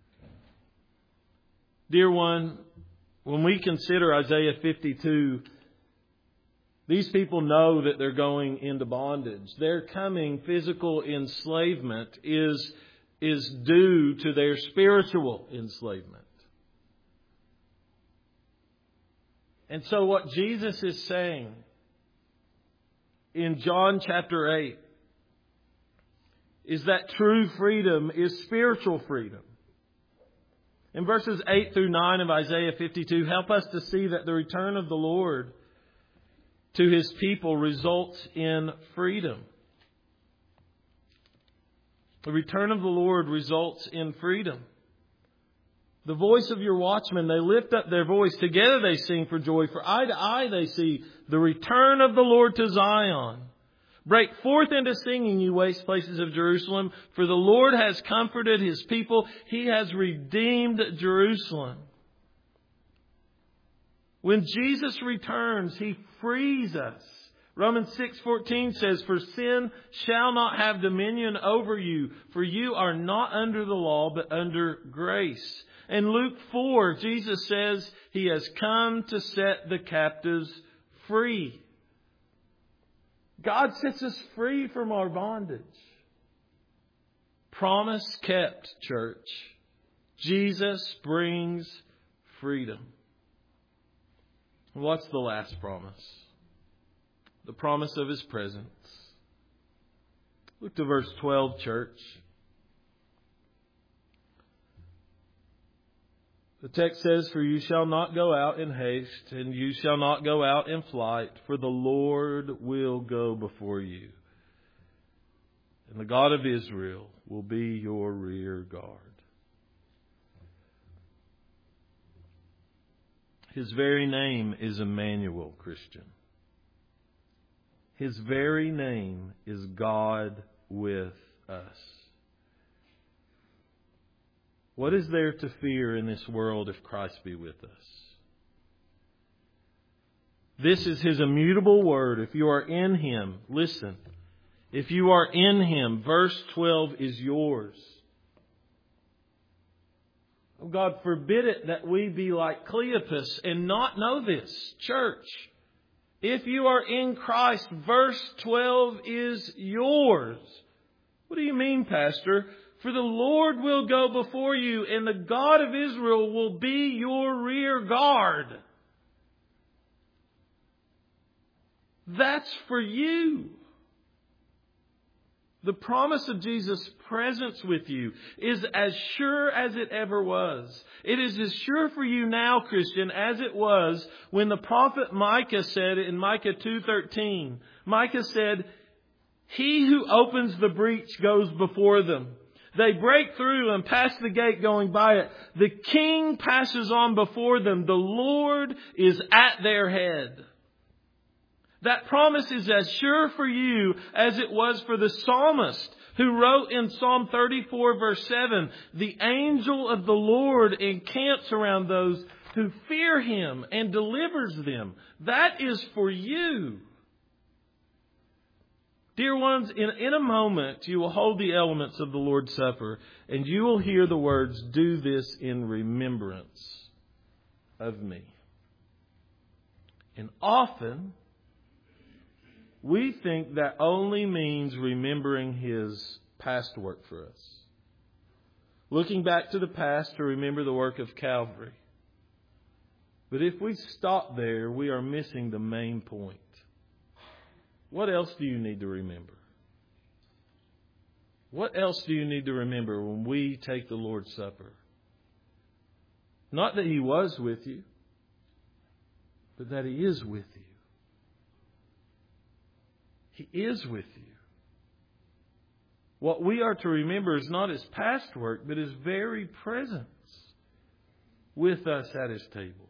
Dear one, when we consider Isaiah 52, these people know that they're going into bondage. Their coming physical enslavement is due to their spiritual enslavement. And so what Jesus is saying in John chapter 8 is that true freedom is spiritual freedom. In verses 8 through 9 of Isaiah 52, help us to see that the return of the Lord to His people results in freedom. The return of the Lord results in freedom. The voice of your watchmen, they lift up their voice. Together they sing for joy. For eye to eye they see the return of the Lord to Zion. Break forth into singing, you waste places of Jerusalem. For the Lord has comforted His people. He has redeemed Jerusalem. When Jesus returns, He frees us. Romans 6:14 says, for sin shall not have dominion over you, for you are not under the law, but under grace. In Luke 4, Jesus says He has come to set the captives free. God sets us free from our bondage. Promise kept, church. Jesus brings freedom. What's the last promise? The promise of His presence. Look to verse 12, church. The text says, for you shall not go out in haste, and you shall not go out in flight, for the Lord will go before you. And the God of Israel will be your rear guard. His very name is Emmanuel, Christian. His very name is God with us. What is there to fear in this world if Christ be with us? This is His immutable word. If you are in Him, listen. If you are in Him, verse 12 is yours. Oh God, forbid it that we be like Cleopas and not know this, church. If you are in Christ, verse 12 is yours. What do you mean, Pastor? For the Lord will go before you, and the God of Israel will be your rear guard. That's for you. The promise of Jesus' presence with you is as sure as it ever was. It is as sure for you now, Christian, as it was when the prophet Micah said in Micah 2:13. Micah said, he who opens the breach goes before them. They break through and pass the gate going by it. The King passes on before them. The Lord is at their head. That promise is as sure for you as it was for the psalmist who wrote in Psalm 34 verse 7, the angel of the Lord encamps around those who fear Him and delivers them. That is for you. Dear ones, in a moment you will hold the elements of the Lord's Supper and you will hear the words, do this in remembrance of me. And often we think that only means remembering His past work for us. Looking back to the past to remember the work of Calvary. But if we stop there, we are missing the main point. What else do you need to remember? What else do you need to remember when we take the Lord's Supper? Not that He was with you, but that He is with you. He is with you. What we are to remember is not His past work, but His very presence with us at His table.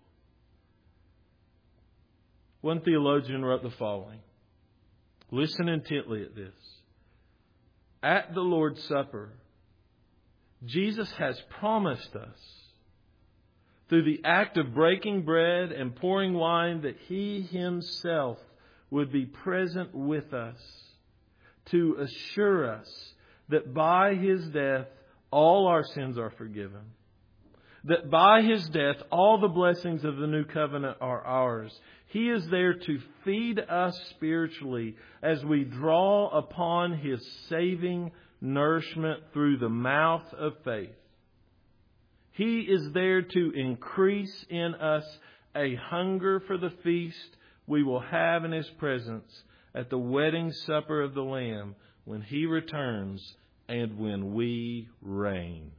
One theologian wrote the following. Listen intently at this. At the Lord's Supper, Jesus has promised us through the act of breaking bread and pouring wine that He Himself would be present with us to assure us that by His death all our sins are forgiven. That by His death all the blessings of the new covenant are ours. He is there to feed us spiritually as we draw upon His saving nourishment through the mouth of faith. He is there to increase in us a hunger for the feast we will have in His presence at the wedding supper of the Lamb when He returns and when we reign.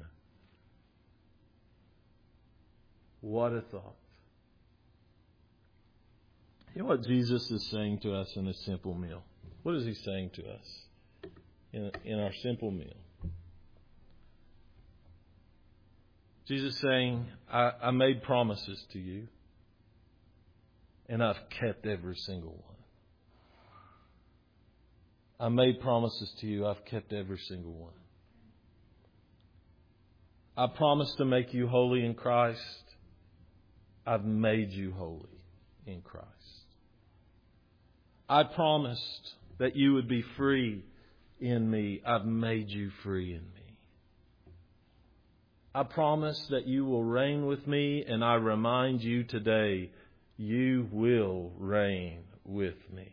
What a thought. You know what Jesus is saying to us in a simple meal? What is He saying to us in our simple meal? Jesus is saying, I made promises to you, and I've kept every single one. I made promises to you, I've kept every single one. I promised to make you holy in Christ. I've made you holy in Christ. I promised that you would be free in me. I've made you free in me. I promise that you will reign with me, and I remind you today, you will reign with me.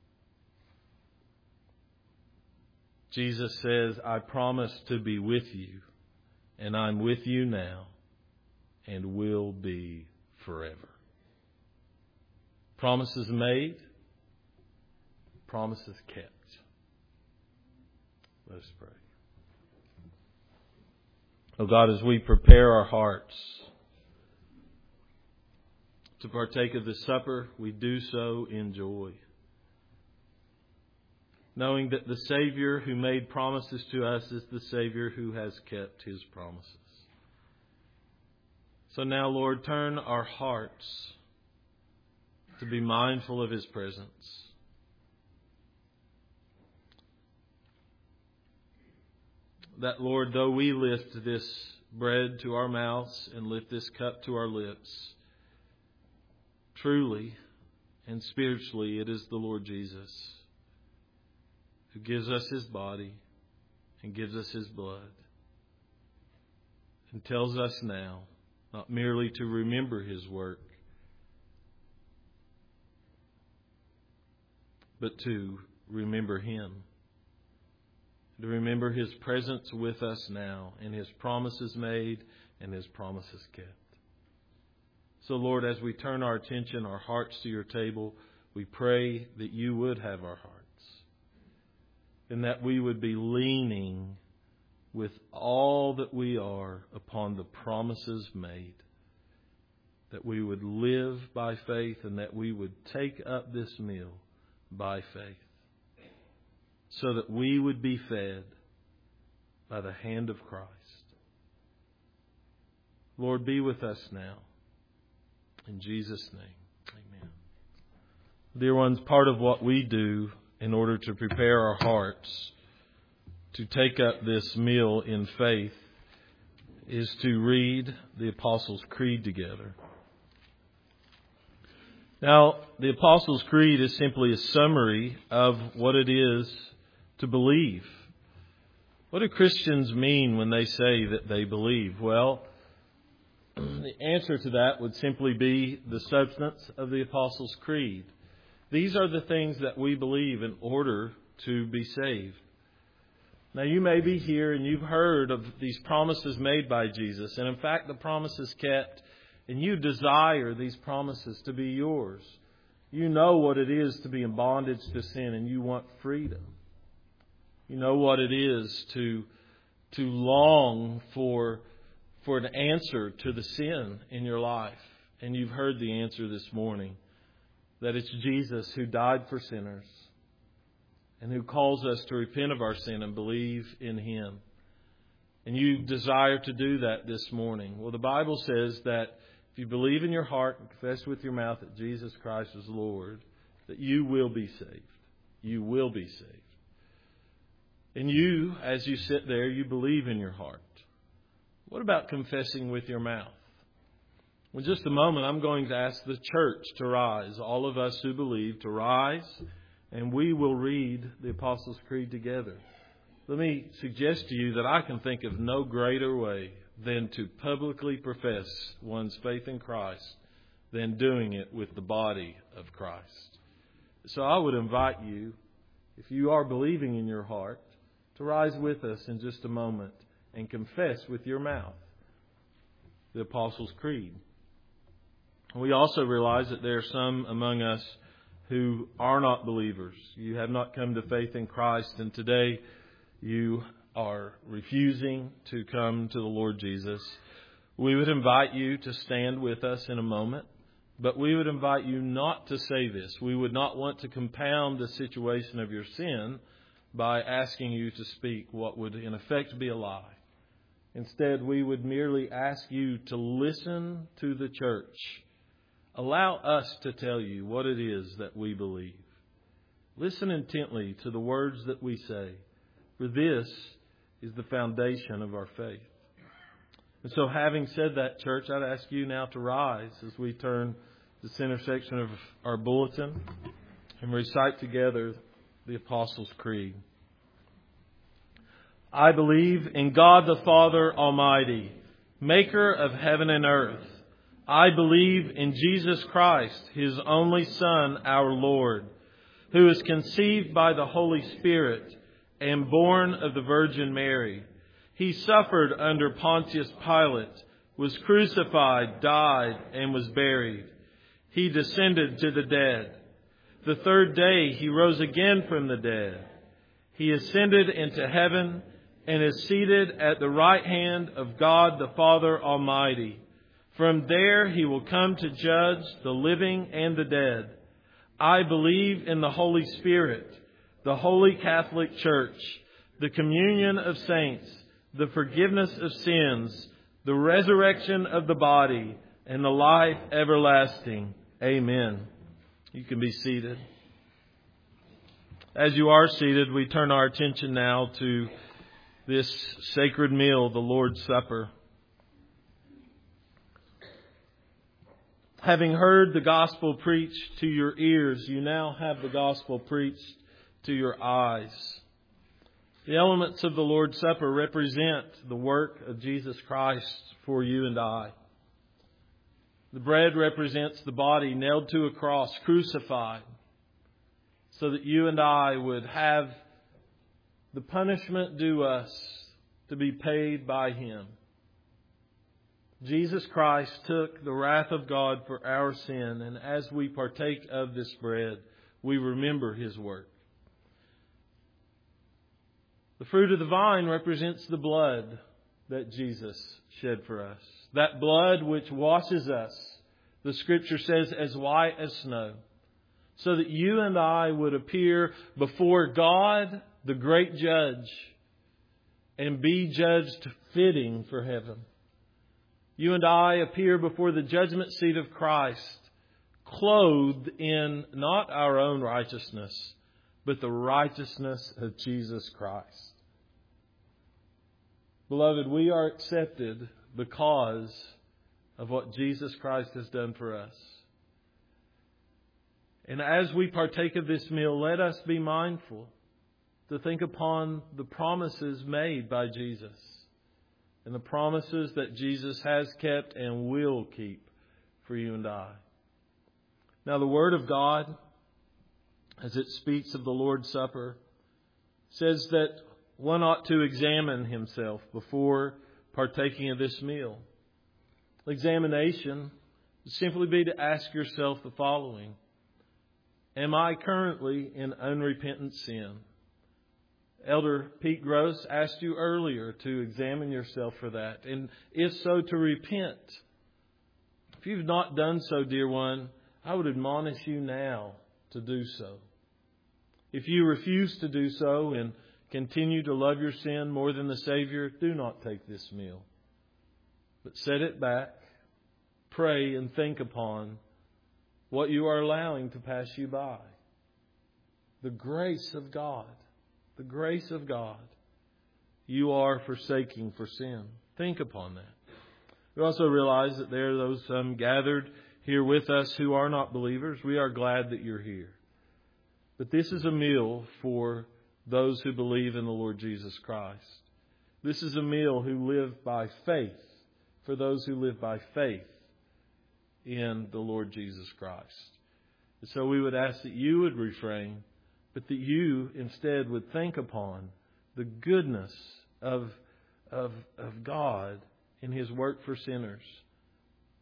Jesus says, I promise to be with you, and I'm with you now, and will be forever. Promises made, promises kept. Let us pray. Oh God, as we prepare our hearts to partake of the supper, we do so in joy, knowing that the Savior who made promises to us is the Savior who has kept His promises. So now, Lord, turn our hearts to be mindful of His presence. That, Lord, though we lift this bread to our mouths and lift this cup to our lips, truly and spiritually it is the Lord Jesus who gives us His body and gives us His blood and tells us now not merely to remember His work, but to remember Him. To remember His presence with us now, and His promises made and His promises kept. So, Lord, as we turn our attention, our hearts to your table, we pray that you would have our hearts, and that we would be leaning with all that we are upon the promises made, that we would live by faith, and that we would take up this meal by faith, so that we would be fed by the hand of Christ. Lord, be with us now. In Jesus' name, amen. Dear ones, part of what we do in order to prepare our hearts to take up this meal in faith is to read the Apostles' Creed together. Now, the Apostles' Creed is simply a summary of what it is to believe. What do Christians mean when they say that they believe? Well, the answer to that would simply be the substance of the Apostles' Creed. These are the things that we believe in order to be saved. Now, you may be here and you've heard of these promises made by Jesus, and in fact the promises kept, and you desire these promises to be yours. You know what it is to be in bondage to sin, and you want freedom. You know what it is to long for an answer to the sin in your life. And you've heard the answer this morning, that it's Jesus who died for sinners and who calls us to repent of our sin and believe in Him. And you desire to do that this morning. Well, the Bible says that if you believe in your heart and confess with your mouth that Jesus Christ is Lord, that you will be saved. You will be saved. And you, as you sit there, you believe in your heart. What about confessing with your mouth? In just a moment, I'm going to ask the church to rise, all of us who believe to rise, and we will read the Apostles' Creed together. Let me suggest to you that I can think of no greater way than to publicly profess one's faith in Christ than doing it with the body of Christ. So I would invite you, if you are believing in your heart, to rise with us in just a moment and confess with your mouth the Apostles' Creed. We also realize that there are some among us who are not believers. You have not come to faith in Christ, and today you are refusing to come to the Lord Jesus. We would invite you to stand with us in a moment, but we would invite you not to say this. We would not want to compound the situation of your sin by asking you to speak what would in effect be a lie. Instead, we would merely ask you to listen to the church. Allow us to tell you what it is that we believe. Listen intently to the words that we say, for this is the foundation of our faith. And so having said that, church, I'd ask you now to rise as we turn to the center section of our bulletin and recite together the Apostles' Creed. I believe in God the Father Almighty, maker of heaven and earth. I believe in Jesus Christ, His only Son, our Lord, who was conceived by the Holy Spirit and born of the Virgin Mary. He suffered under Pontius Pilate, was crucified, died, and was buried. He descended to the dead. The third day He rose again from the dead. He ascended into heaven and is seated at the right hand of God the Father Almighty. From there He will come to judge the living and the dead. I believe in the Holy Spirit, the Holy Catholic Church, the communion of saints, the forgiveness of sins, the resurrection of the body, and the life everlasting. Amen. You can be seated. As you are seated, we turn our attention now to this sacred meal, the Lord's Supper. Having heard the gospel preached to your ears, you now have the gospel preached to your eyes. The elements of the Lord's Supper represent the work of Jesus Christ for you and I. The bread represents the body nailed to a cross, crucified, so that you and I would have the punishment due us to be paid by Him. Jesus Christ took the wrath of God for our sin, and as we partake of this bread, we remember His work. The fruit of the vine represents the blood that Jesus shed for us. That blood which washes us, the Scripture says, as white as snow, so that you and I would appear before God, the great judge, and be judged fitting for heaven. You and I appear before the judgment seat of Christ, clothed in not our own righteousness, but the righteousness of Jesus Christ. Beloved, we are accepted because of what Jesus Christ has done for us. And as we partake of this meal, let us be mindful to think upon the promises made by Jesus and the promises that Jesus has kept and will keep for you and I. Now, the Word of God, as it speaks of the Lord's Supper, says that one ought to examine himself before partaking of this meal. Examination would simply be to ask yourself the following: am I currently in unrepentant sin? Elder Pete Gross asked you earlier to examine yourself for that, and if so, to repent. If you've not done so, dear one, I would admonish you now to do so. If you refuse to do so and continue to love your sin more than the Savior, do not take this meal, but set it back, pray, and think upon what you are allowing to pass you by. The grace of God. The grace of God. You are forsaking for sin. Think upon that. We also realize that there are those gathered here with us who are not believers. We are glad that you're here. But this is a meal for those who believe in the Lord Jesus Christ. This is a meal who live by faith, for those who live by faith in the Lord Jesus Christ. And so we would ask that you would refrain, but that you instead would think upon the goodness of God in His work for sinners.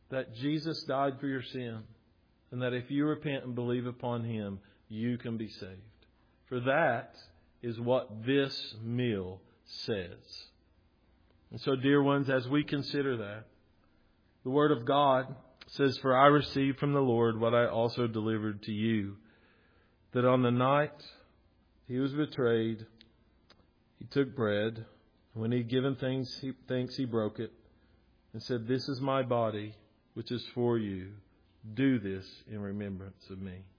that Jesus died for your sin, and that if you repent and believe upon Him, you can be saved. For that is what this meal says. And so, dear ones, as we consider that, the Word of God says, "For I received from the Lord what I also delivered to you, that on the night He was betrayed, He took bread. When He had given thanks, He broke it and said, 'This is my body, which is for you. Do this in remembrance of me.'"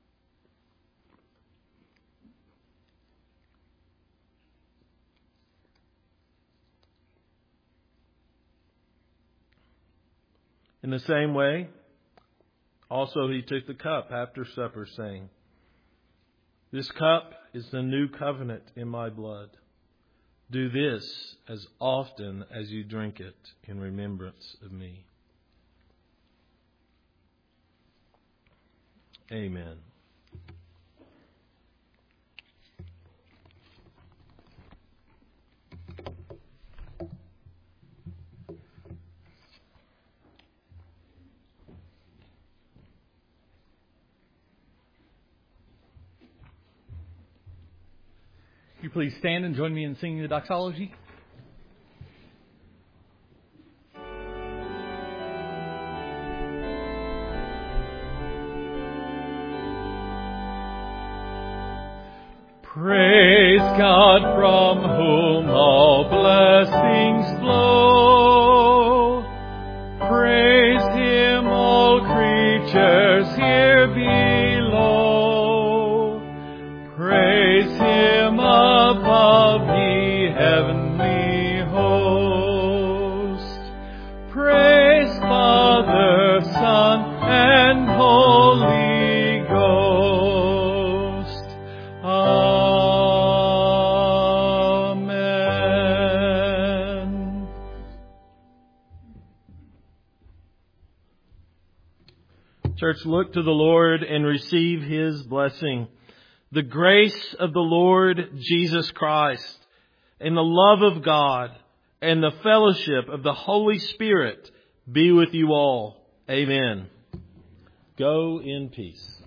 In the same way, also He took the cup after supper, saying, "This cup is the new covenant in my blood. Do this as often as you drink it in remembrance of me." Amen. Will you please stand and join me in singing the doxology? Praise God, from whom all blessings flow. Praise Him, all creatures here below. Praise Him above, ye heavenly host. Praise Father, Son, and Holy Ghost. Amen. Church, look to the Lord and receive His blessing. The grace of the Lord Jesus Christ and the love of God and the fellowship of the Holy Spirit be with you all. Amen. Go in peace.